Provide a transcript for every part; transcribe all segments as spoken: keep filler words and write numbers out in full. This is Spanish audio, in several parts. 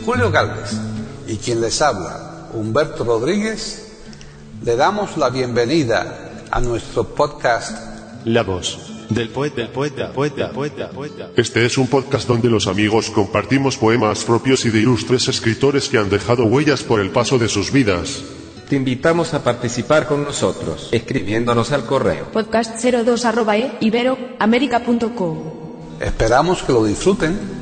Julio Gálvez y quien les habla, Humberto Rodríguez, le damos la bienvenida a nuestro podcast La voz del poeta, del poeta, poeta, poeta, poeta. Este es un podcast donde los amigos compartimos poemas propios y de ilustres escritores que han dejado huellas por el paso de sus vidas. Te invitamos a participar con nosotros, escribiéndonos al correo podcast cero dos arroba e ibero américa punto com. Esperamos que lo disfruten.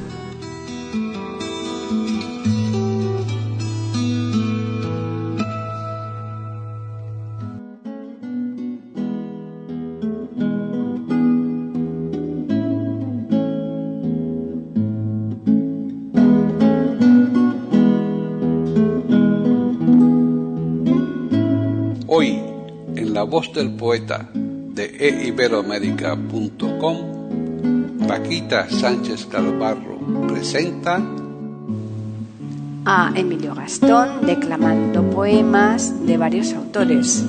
Hoy, en La Voz del Poeta de e ibero américa punto com, Paquita Sánchez Galvarro presenta a Emilio Gastón declamando poemas de varios autores.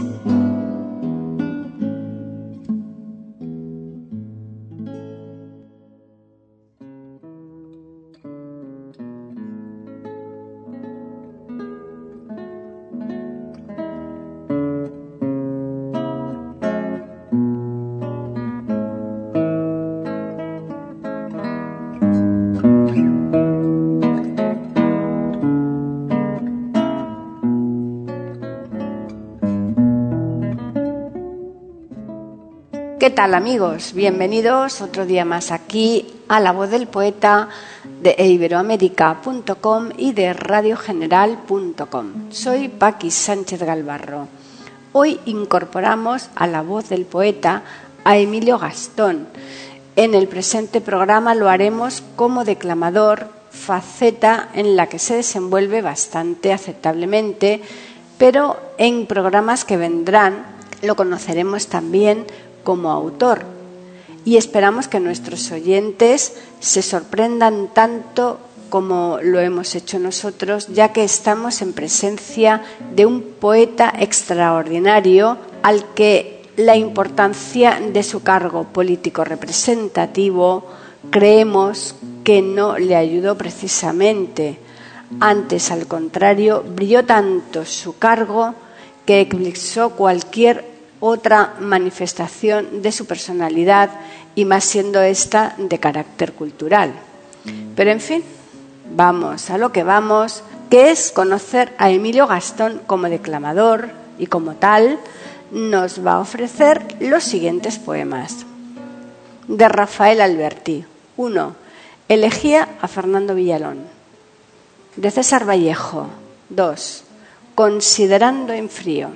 ¿Qué tal, amigos? Bienvenidos otro día más aquí a La Voz del Poeta de e ibero américa punto com y de radio general punto com. Soy Paqui Sánchez Galvarro. Hoy incorporamos a La Voz del Poeta a Emilio Gastón. En el presente programa lo haremos como declamador, faceta en la que se desenvuelve bastante aceptablemente, pero en programas que vendrán lo conoceremos también como autor, y esperamos que nuestros oyentes se sorprendan tanto como lo hemos hecho nosotros, ya que estamos en presencia de un poeta extraordinario al que la importancia de su cargo político representativo creemos que no le ayudó precisamente. Antes, al contrario, brilló tanto su cargo que eclipsó cualquier otra manifestación de su personalidad, y más siendo esta de carácter cultural. Pero en fin, vamos a lo que vamos, que es conocer a Emilio Gastón como declamador, y como tal nos va a ofrecer los siguientes poemas. De Rafael Alberti. uno. Elegía a Fernando Villalón. De César Vallejo. dos. Considerando en frío.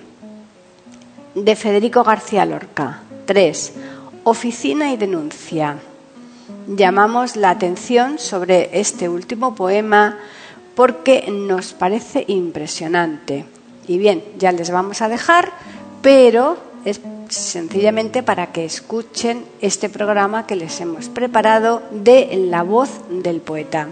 De Federico García Lorca. tres. Oficina y denuncia. Llamamos la atención sobre este último poema porque nos parece impresionante. Y bien, ya les vamos a dejar, pero es sencillamente para que escuchen este programa que les hemos preparado de La Voz del Poeta.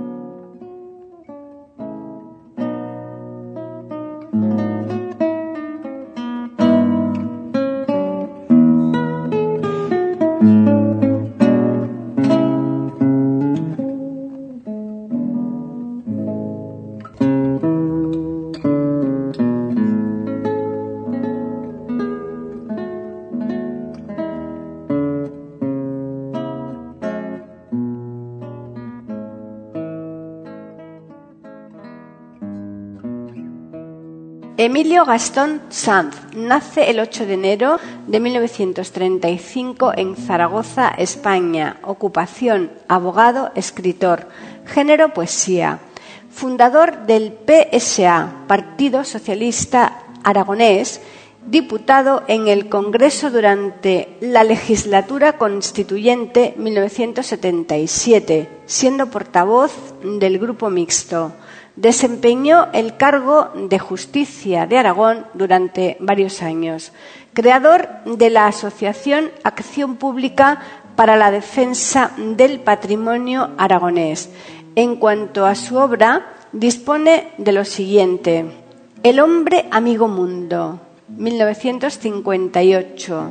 Emilio Gastón Sanz nace el ocho de enero de mil novecientos treinta y cinco en Zaragoza, España. Ocupación: abogado, escritor. Género: poesía. Fundador del P S A, Partido Socialista Aragonés, diputado en el Congreso durante la legislatura constituyente mil novecientos setenta y siete, siendo portavoz del Grupo Mixto. Desempeñó el cargo de Justicia de Aragón durante varios años. Creador de la Asociación Acción Pública para la Defensa del Patrimonio Aragonés. En cuanto a su obra, dispone de lo siguiente: El hombre amigo mundo, mil novecientos cincuenta y ocho.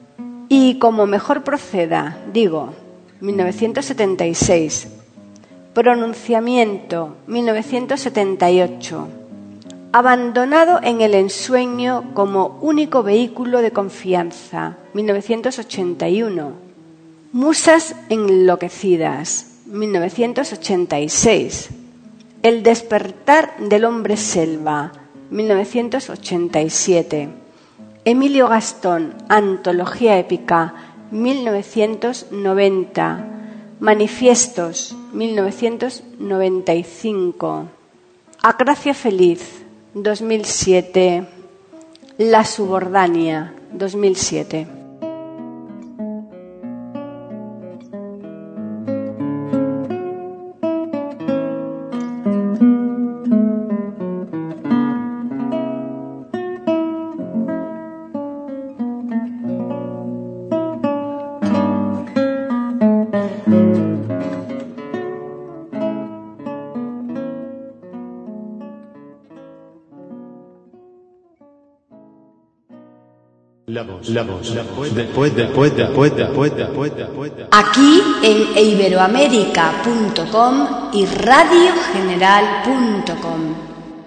Y como mejor proceda, digo, mil novecientos setenta y seis. Pronunciamiento, mil novecientos setenta y ocho. Abandonado en el ensueño como único vehículo de confianza, mil novecientos ochenta y uno. Musas enloquecidas, mil novecientos ochenta y seis. El despertar del hombre selva, mil novecientos ochenta y siete. Emilio Gastón, Antología épica, mil novecientos noventa. Manifiestos, mil novecientos noventa y cinco. Acracia feliz, dos mil siete. La subordania, dos mil siete. La voz, la voz, la voz del poeta, poeta, poeta, poeta, poeta, poeta. Aquí en iberoamérica punto com y radio general punto com.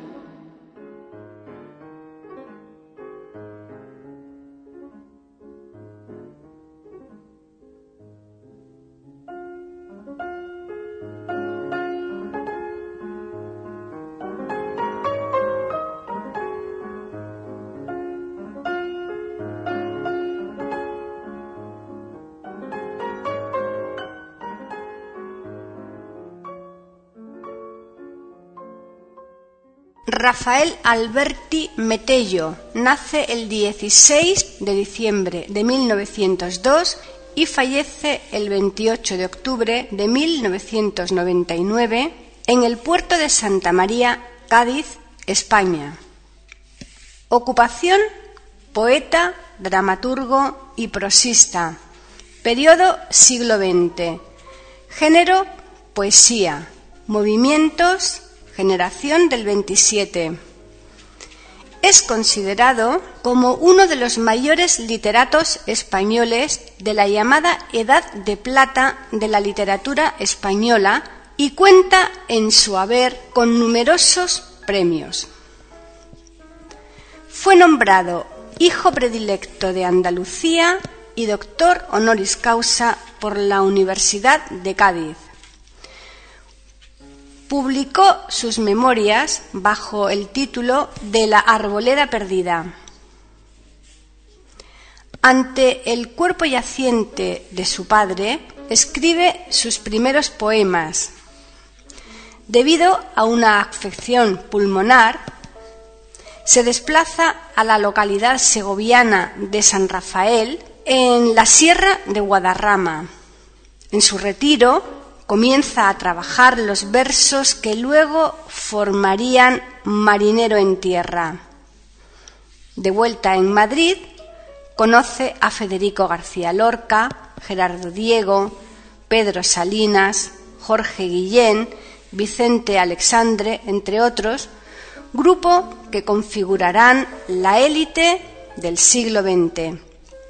Rafael Alberti Metello nace el dieciséis de diciembre de mil novecientos dos y fallece el veintiocho de octubre de mil novecientos noventa y nueve en el puerto de Santa María, Cádiz, España. Ocupación: poeta, dramaturgo y prosista. Periodo: siglo veinte. Género: poesía. Movimientos: generación del veintisiete. Es considerado como uno de los mayores literatos españoles de la llamada Edad de Plata de la literatura española y cuenta en su haber con numerosos premios. Fue nombrado hijo predilecto de Andalucía y doctor honoris causa por la Universidad de Cádiz. Publicó sus memorias bajo el título de La Arboleda Perdida. Ante el cuerpo yaciente de su padre, escribe sus primeros poemas. Debido a una afección pulmonar, se desplaza a la localidad segoviana de San Rafael, en la Sierra de Guadarrama. En su retiro, comienza a trabajar los versos que luego formarían Marinero en Tierra. De vuelta en Madrid, conoce a Federico García Lorca, Gerardo Diego, Pedro Salinas, Jorge Guillén, Vicente Alexandre, entre otros, grupo que configurarán la élite del siglo veinte.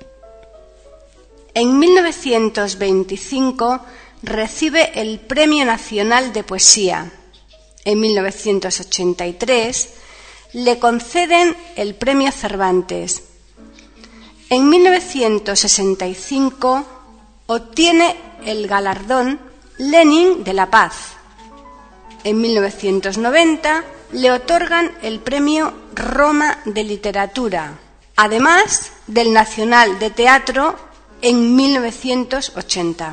En mil novecientos veinticinco recibe el Premio Nacional de Poesía. En mil novecientos ochenta y tres le conceden el Premio Cervantes. En mil novecientos sesenta y cinco obtiene el galardón Lenin de la Paz. En mil novecientos noventa le otorgan el Premio Roma de Literatura, además del Nacional de Teatro en mil novecientos ochenta.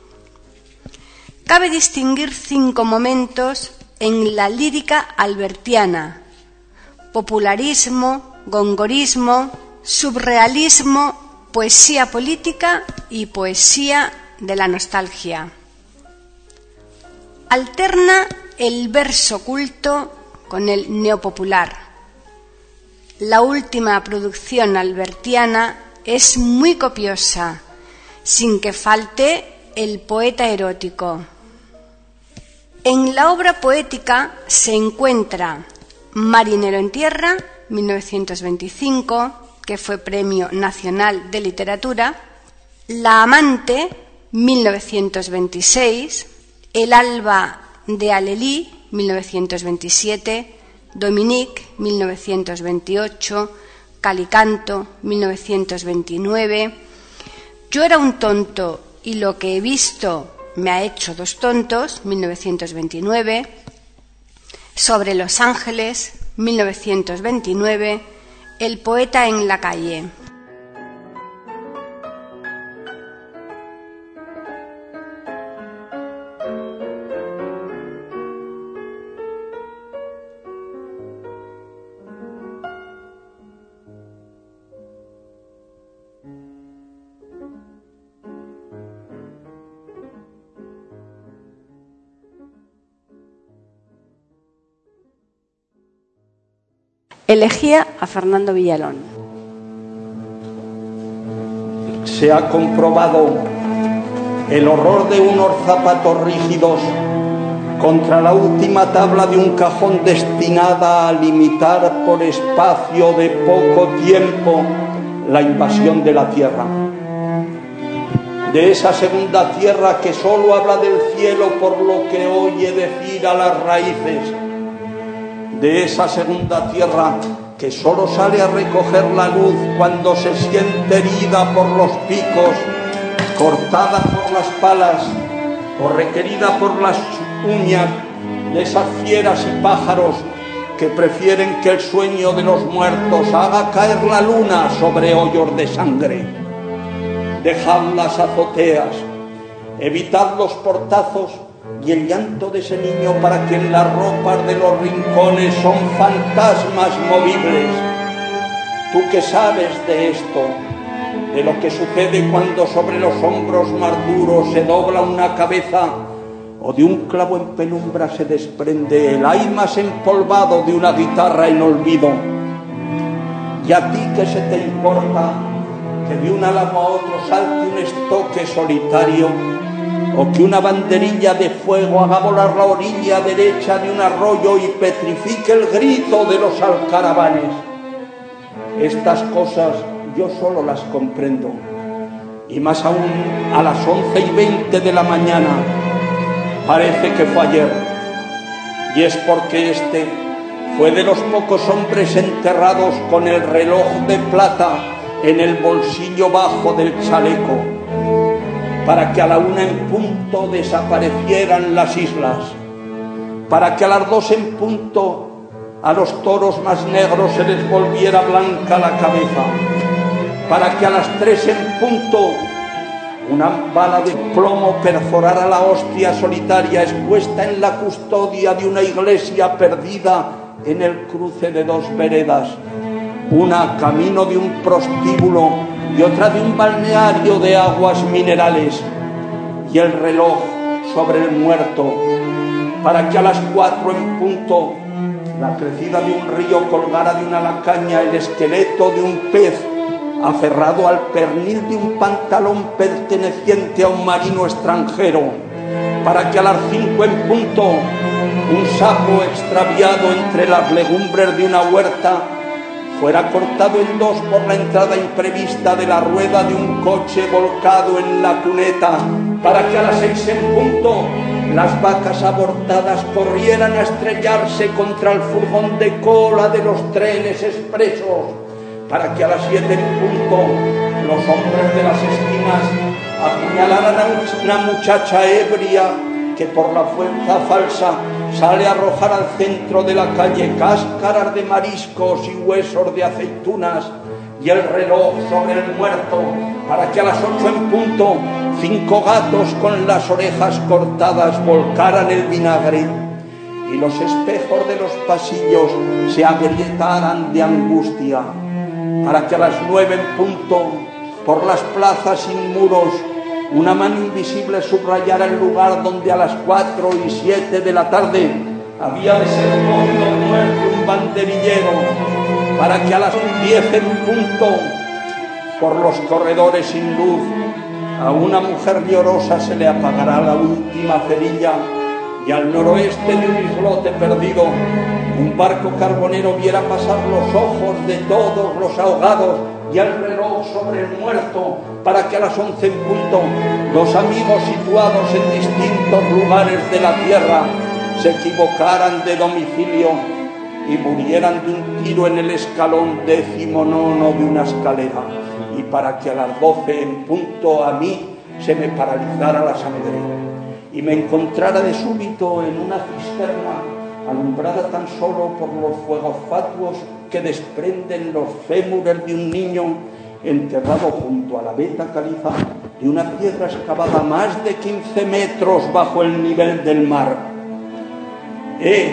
Cabe distinguir cinco momentos en la lírica albertiana: popularismo, gongorismo, surrealismo, poesía política y poesía de la nostalgia. Alterna el verso culto con el neopopular. La última producción albertiana es muy copiosa, sin que falte el poeta erótico. En la obra poética se encuentra Marinero en Tierra, mil novecientos veinticinco, que fue Premio Nacional de Literatura, La Amante, mil novecientos veintiséis, El Alba de Alelí, mil novecientos veintisiete, Dominique, mil novecientos veintiocho, Calicanto, mil novecientos veintinueve, Yo era un tonto y lo que he visto me ha hecho dos tontos, mil novecientos veintinueve, Sobre los ángeles, mil novecientos veintinueve, El poeta en la calle. Elegía a Fernando Villalón. Se ha comprobado el horror de unos zapatos rígidos contra la última tabla de un cajón destinada a limitar por espacio de poco tiempo la invasión de la tierra. De esa segunda tierra que solo habla del cielo por lo que oye decir a las raíces. De esa segunda tierra que solo sale a recoger la luz cuando se siente herida por los picos, cortada por las palas o requerida por las uñas de esas fieras y pájaros que prefieren que el sueño de los muertos haga caer la luna sobre hoyos de sangre. Dejad las azoteas, evitad los portazos y el llanto de ese niño para quien las ropas de los rincones son fantasmas movibles. Tú que sabes de esto, de lo que sucede cuando sobre los hombros más duros se dobla una cabeza o de un clavo en penumbra se desprende el ay más empolvado de una guitarra en olvido. Y a ti que se te importa que de un álamo a otro salte un estoque solitario, o que una banderilla de fuego haga volar la orilla derecha de un arroyo y petrifique el grito de los alcaravanes. Estas cosas yo solo las comprendo, y más aún a las once y veinte de la mañana. Parece que fue ayer, y es porque este fue de los pocos hombres enterrados con el reloj de plata en el bolsillo bajo del chaleco, para que a la una en punto desaparecieran las islas, para que a las dos en punto a los toros más negros se les volviera blanca la cabeza, para que a las tres en punto una bala de plomo perforara la hostia solitaria expuesta en la custodia de una iglesia perdida en el cruce de dos veredas, una camino de un prostíbulo y otra de un balneario de aguas minerales, y el reloj sobre el muerto, para que a las cuatro en punto la crecida de un río colgara de una lacaña el esqueleto de un pez aferrado al pernil de un pantalón perteneciente a un marino extranjero, para que a las cinco en punto un sapo extraviado entre las legumbres de una huerta fuera cortado en dos por la entrada imprevista de la rueda de un coche volcado en la cuneta, para que a las seis en punto las vacas abortadas corrieran a estrellarse contra el furgón de cola de los trenes expresos, para que a las siete en punto los hombres de las esquinas apuñalaran a una muchacha ebria que por la fuerza falsa sale a arrojar al centro de la calle cáscaras de mariscos y huesos de aceitunas, y el reloj sobre el muerto, para que a las ocho en punto cinco gatos con las orejas cortadas volcaran el vinagre y los espejos de los pasillos se agrietaran de angustia, para que a las nueve en punto por las plazas sin muros una mano invisible subrayara el lugar donde a las cuatro y siete de la tarde había de ser cogido muerto un banderillero, para que a las diez en punto por los corredores sin luz a una mujer llorosa se le apagará la última cerilla, y al noroeste de un islote perdido un barco carbonero viera pasar los ojos de todos los ahogados y el reloj sobre el muerto, para que a las once en punto los amigos situados en distintos lugares de la tierra se equivocaran de domicilio y murieran de un tiro en el escalón décimo nono de una escalera, y para que a las doce en punto a mí se me paralizara la sangre y me encontrara de súbito en una cisterna alumbrada tan solo por los fuegos fatuos que desprenden los fémures de un niño enterrado junto a la veta caliza de una piedra excavada más de quince metros bajo el nivel del mar. ¡Eh!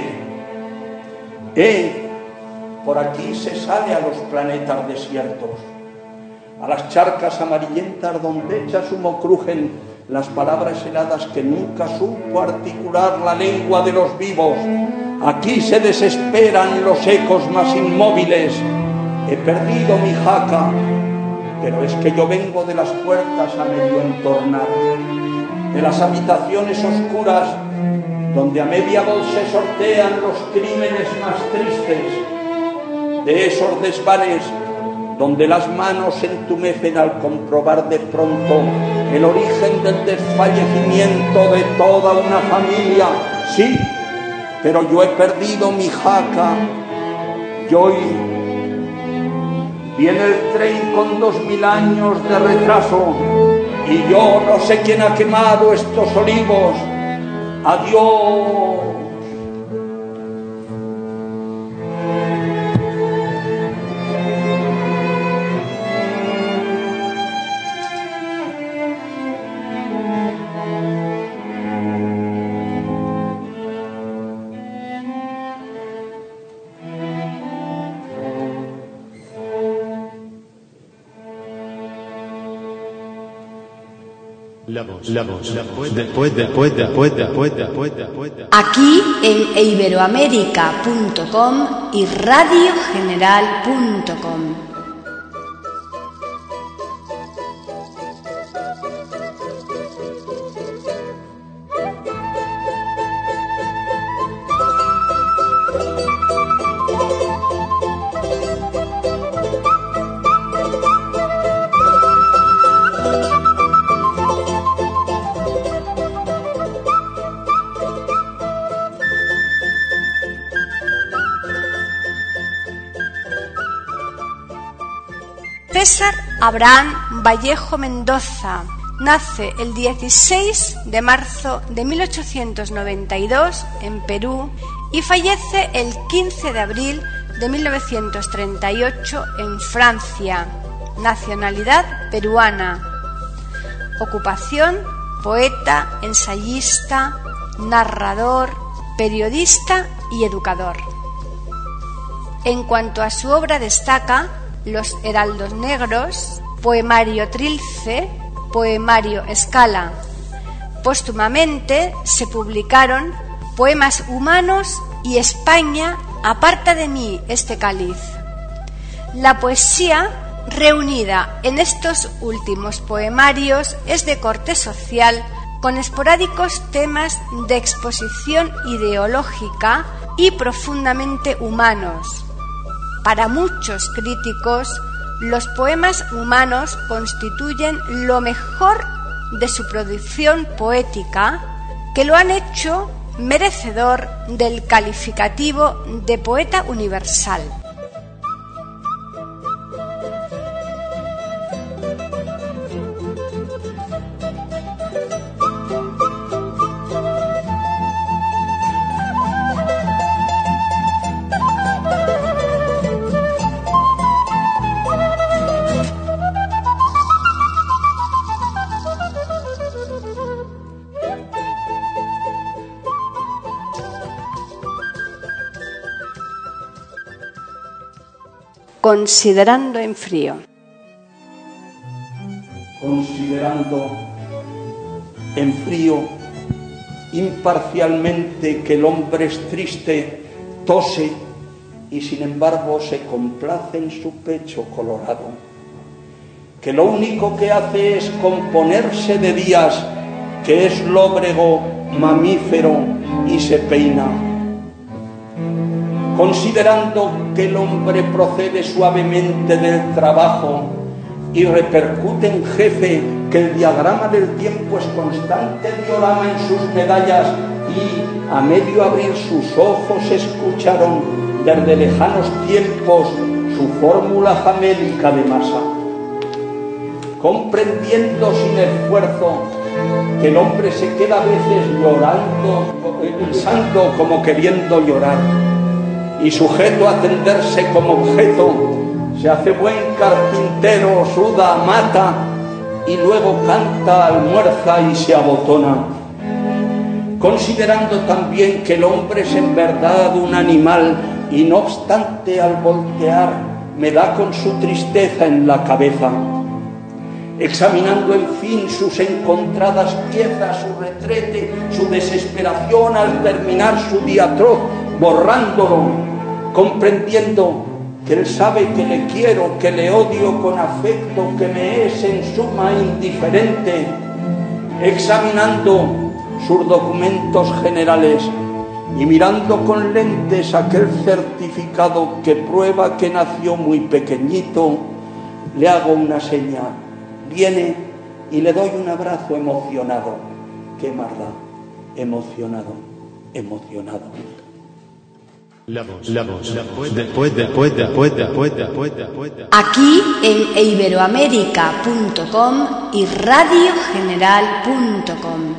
¡Eh! Por aquí se sale a los planetas desiertos, a las charcas amarillentas donde hechas humo crujen las palabras heladas que nunca supo articular la lengua de los vivos. Aquí se desesperan los ecos más inmóviles. He perdido mi jaca, pero es que yo vengo de las puertas a medio entornar, de las habitaciones oscuras donde a media voz se sortean los crímenes más tristes, de esos desvanes donde las manos se entumecen al comprobar de pronto el origen del desfallecimiento de toda una familia. Sí, pero yo he perdido mi jaca. Y hoy viene el tren con dos mil años de retraso y yo no sé quién ha quemado estos olivos. Adiós. La voz, la voz, la voz, después, después, después, después, después, después. Aquí en iberoamerica punto com y radio general punto com. César Abraham Vallejo Mendoza nace el dieciséis de marzo de mil ochocientos noventa y dos en Perú y fallece el quince de abril de mil novecientos treinta y ocho en Francia. Nacionalidad peruana. Ocupación: poeta, ensayista, narrador, periodista y educador. En cuanto a su obra destaca Los Heraldos Negros, Poemario Trilce, Poemario Escala. Póstumamente se publicaron Poemas Humanos y España, aparta de mí este cáliz. La poesía reunida en estos últimos poemarios es de corte social, con esporádicos temas de exposición ideológica y profundamente humanos. Para muchos críticos, los poemas humanos constituyen lo mejor de su producción poética, que lo han hecho merecedor del calificativo de poeta universal. Considerando en frío. Considerando en frío, imparcialmente, que el hombre es triste, tose y sin embargo se complace en su pecho colorado, que lo único que hace es componerse de días, que es lóbrego, mamífero y se peina. Considerando que el hombre procede suavemente del trabajo y repercute en jefe, que el diagrama del tiempo es constante diorama en sus medallas, y a medio abrir sus ojos escucharon desde lejanos tiempos su fórmula famélica de masa, comprendiendo sin esfuerzo que el hombre se queda a veces llorando, pensando como queriendo llorar, y sujeto a tenderse como objeto, se hace buen carpintero, suda, mata, y luego canta, almuerza y se abotona, considerando también que el hombre es en verdad un animal, y no obstante al voltear me da con su tristeza en la cabeza, examinando en fin sus encontradas piezas, su retrete, su desesperación al terminar su día atroz, borrándolo, comprendiendo que él sabe que le quiero, que le odio con afecto, que me es en suma indiferente, examinando sus documentos generales y mirando con lentes aquel certificado que prueba que nació muy pequeñito, le hago una señal, viene y le doy un abrazo emocionado. ¿Qué más da? Emocionado, emocionado. La voz, la voz, la voz, después, después, después, después, después, después. Aquí en iberoamérica punto com y radio general punto com.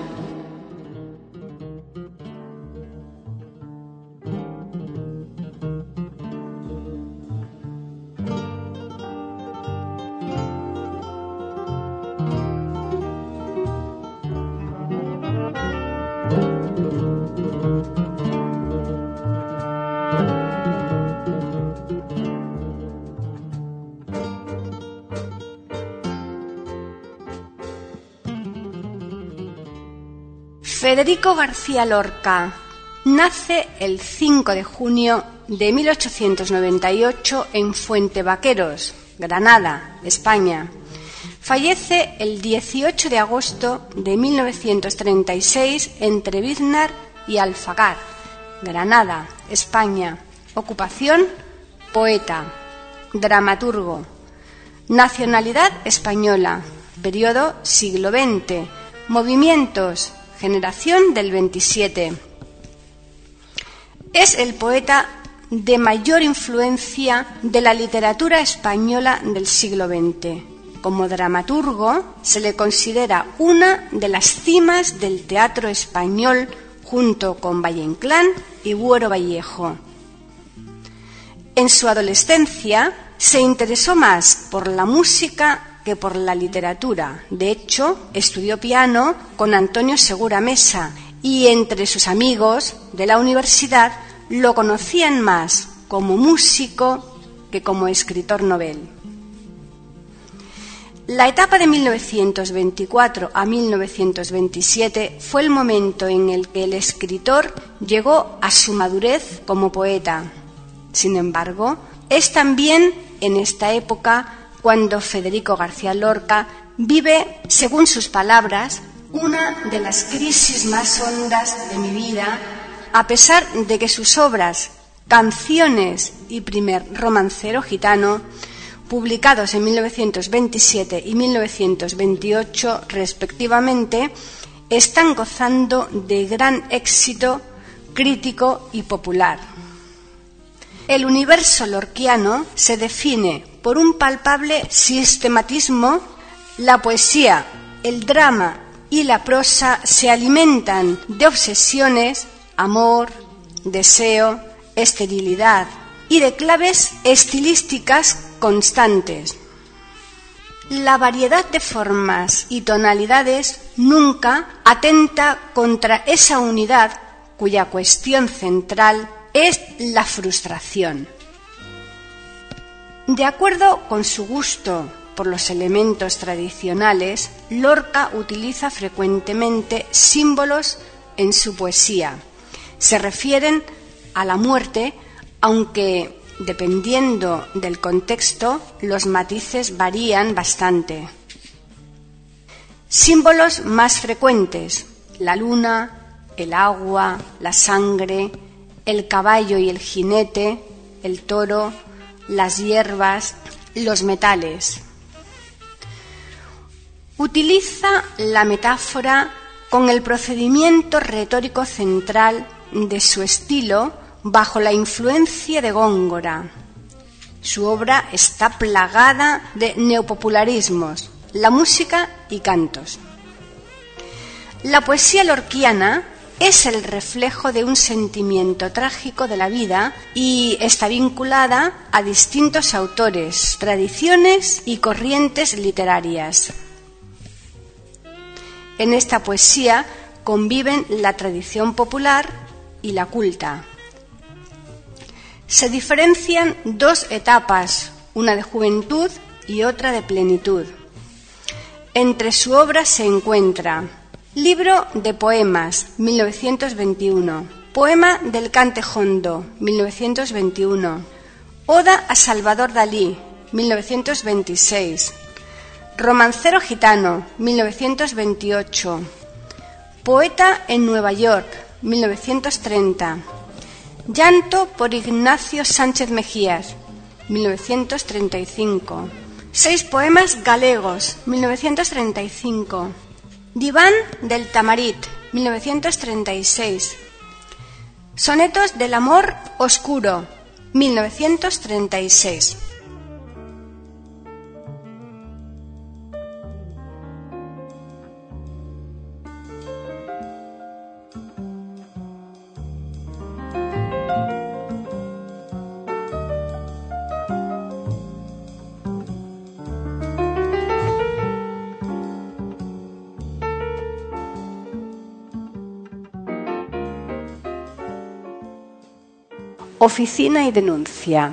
Federico García Lorca nace el cinco de junio de mil ochocientos noventa y ocho en Fuentevaqueros, Granada, España. Fallece el dieciocho de agosto de mil novecientos treinta y seis en Treviznar y Alfagar, Granada, España. Ocupación: poeta, dramaturgo. Nacionalidad: española. Periodo: siglo veinte. Movimientos: generación del veintisiete. Es el poeta de mayor influencia de la literatura española del siglo veinte. Como dramaturgo, se le considera una de las cimas del teatro español junto con Valle Inclán y Buero Vallejo. En su adolescencia se interesó más por la música que por la literatura. De hecho, estudió piano con Antonio Segura Mesa y entre sus amigos de la universidad lo conocían más como músico que como escritor novel. La etapa de mil novecientos veinticuatro a mil novecientos veintisiete fue el momento en el que el escritor llegó a su madurez como poeta. Sin embargo, es también en esta época cuando Federico García Lorca vive, según sus palabras, una de las crisis más hondas de mi vida, a pesar de que sus obras Canciones y Primer romancero gitano, publicados en mil novecientos veintisiete y mil novecientos veintiocho respectivamente, están gozando de gran éxito crítico y popular. El universo lorquiano se define por un palpable sistematismo. La poesía, el drama y la prosa se alimentan de obsesiones, amor, deseo, esterilidad y de claves estilísticas constantes. La variedad de formas y tonalidades nunca atenta contra esa unidad cuya cuestión central es la frustración. De acuerdo con su gusto por los elementos tradicionales, Lorca utiliza frecuentemente símbolos en su poesía. Se refieren a la muerte, aunque dependiendo del contexto, los matices varían bastante. Símbolos más frecuentes: la luna, el agua, la sangre, el caballo y el jinete, el toro, las hierbas, los metales. Utiliza la metáfora con el procedimiento retórico central de su estilo bajo la influencia de Góngora. Su obra está plagada de neopopularismos, la música y cantos. La poesía lorquiana es el reflejo de un sentimiento trágico de la vida y está vinculada a distintos autores, tradiciones y corrientes literarias. En esta poesía conviven la tradición popular y la culta. Se diferencian dos etapas, una de juventud y otra de plenitud. Entre su obra se encuentra Libro de poemas, mil novecientos veintiuno, Poema del Cante Jondo, mil novecientos veintiuno, Oda a Salvador Dalí, mil novecientos veintiséis, Romancero gitano, mil novecientos veintiocho, Poeta en Nueva York, mil novecientos treinta, Llanto por Ignacio Sánchez Mejías, mil novecientos treinta y cinco, Seis poemas galegos, mil novecientos treinta y cinco, Diván del Tamarit, mil novecientos treinta y seis, Sonetos del amor oscuro, mil novecientos treinta y seis. Oficina y denuncia.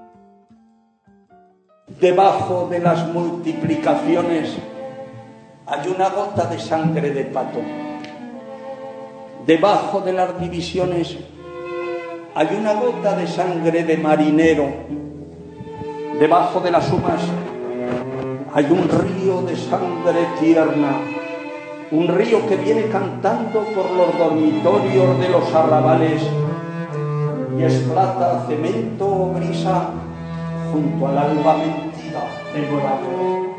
Debajo de las multiplicaciones hay una gota de sangre de pato. Debajo de las divisiones hay una gota de sangre de marinero. Debajo de las sumas hay un río de sangre tierna, un río que viene cantando por los dormitorios de los arrabales y es plata, cemento o brisa junto al alba mentira de Nueva York.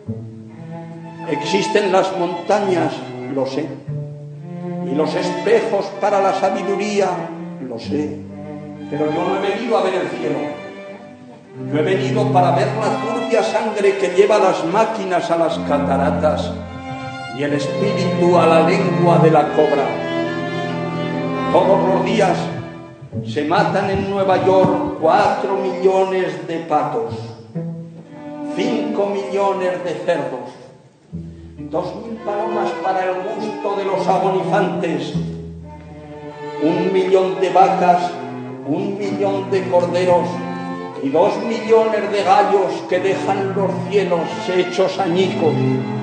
Existen las montañas, lo sé, y los espejos para la sabiduría, lo sé, pero yo no he venido a ver el cielo. Yo he venido para ver la turbia sangre que lleva las máquinas a las cataratas y el espíritu a la lengua de la cobra. Todos los días se matan en Nueva York cuatro millones de patos, cinco millones de cerdos, dos mil palomas para el gusto de los agonizantes, un millón de vacas, un millón de corderos y dos millones de gallos que dejan los cielos hechos añicos.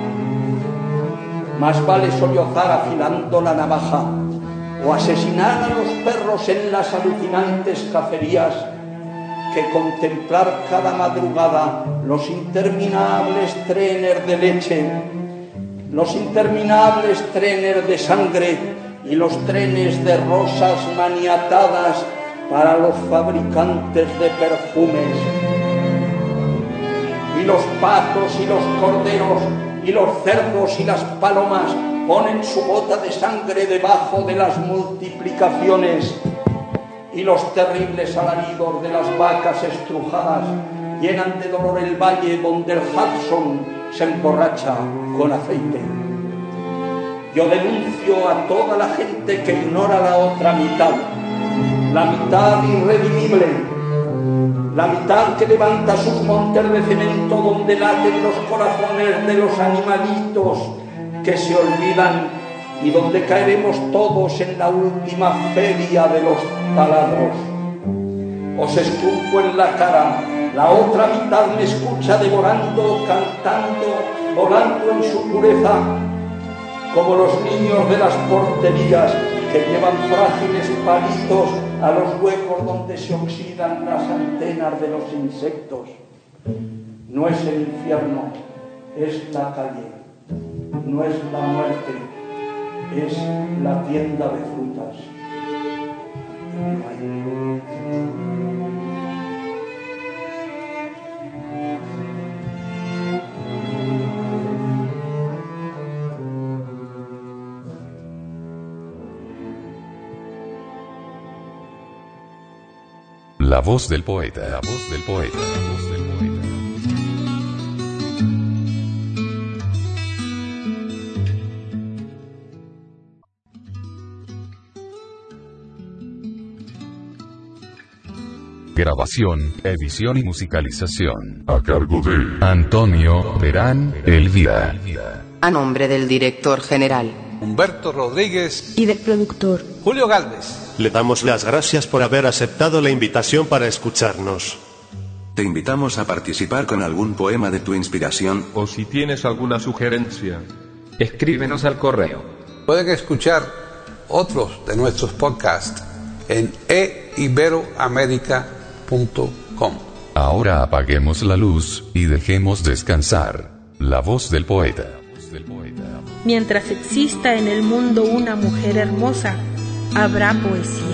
Más vale sollozar afilando la navaja o asesinar a los perros en las alucinantes cacerías que contemplar cada madrugada los interminables trenes de leche, los interminables trenes de sangre y los trenes de rosas maniatadas para los fabricantes de perfumes. Y los patos y los corderos y los cerdos y las palomas ponen su gota de sangre debajo de las multiplicaciones, y los terribles alaridos de las vacas estrujadas llenan de dolor el valle donde el Hudson se emborracha con aceite. Yo denuncio a toda la gente que ignora la otra mitad, la mitad irredimible, la mitad que levanta sus montes de cemento donde laten los corazones de los animalitos que se olvidan y donde caeremos todos en la última feria de los taladros. Os escupo en la cara, la otra mitad me escucha devorando, cantando, volando en su pureza, como los niños de las porterías que llevan frágiles palitos a los huecos donde se oxidan las antenas de los insectos. No es el infierno, es la calle. No es la muerte, es la tienda de frutas. La voz del poeta, la voz del poeta, la voz del poeta. Grabación, edición y musicalización. A cargo de Antonio Verán Elvira. A nombre del director general Humberto Rodríguez y del productor Julio Galvez. Le damos las gracias por haber aceptado la invitación para escucharnos. Te invitamos a participar con algún poema de tu inspiración. O si tienes alguna sugerencia, escríbenos al correo. Pueden escuchar otros de nuestros podcasts en e iberoamerica punto com. Ahora apaguemos la luz y dejemos descansar la voz del poeta. Mientras exista en el mundo una mujer hermosa, habrá poesía.